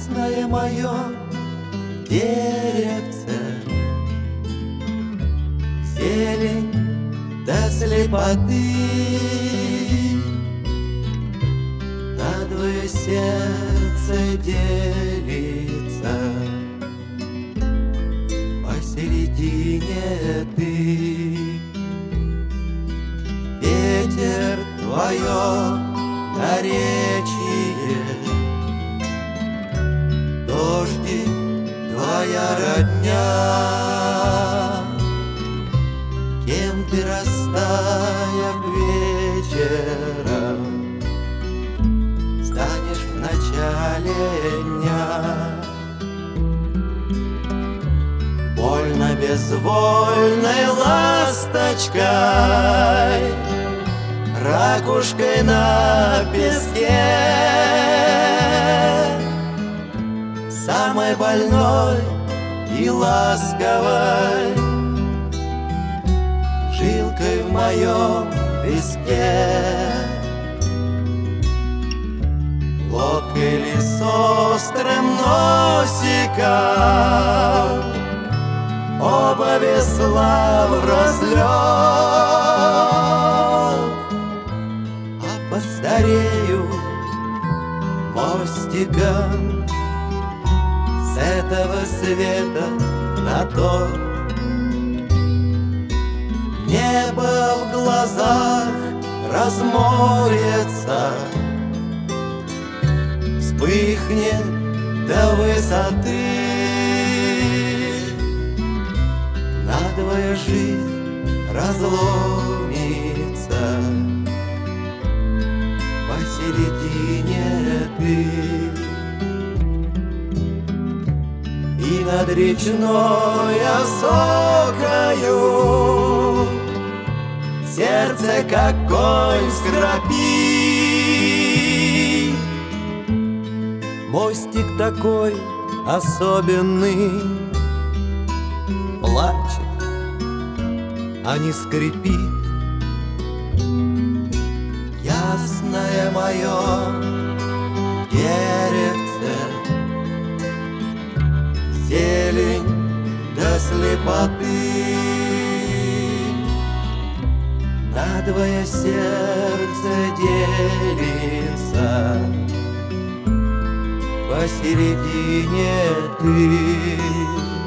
Ясное мое деревце, зелень до слепоты, надвое сердце делится, посередине ты. Ветер твое наречие, дожди твоя родня. Кем ты, растая вечером, станешь в начале дня? Больно безвольной ласточкой, ракушкой на песке, самой больной и ласковой жилкой в моем виске. Лодкой ли с острым носиком, оба весла в разлет, а постарею мостиком с этого света на тот. Небо в глазах размоется, вспыхнет до высоты. Надвое жизнь разломится, посередине ты. И над речной осокою сердце как конь скропит. Мостик такой особенный, плачет, а не скрипит. Ясное мое деревце, зелень до слепоты, надвое сердце делится, посередине ты.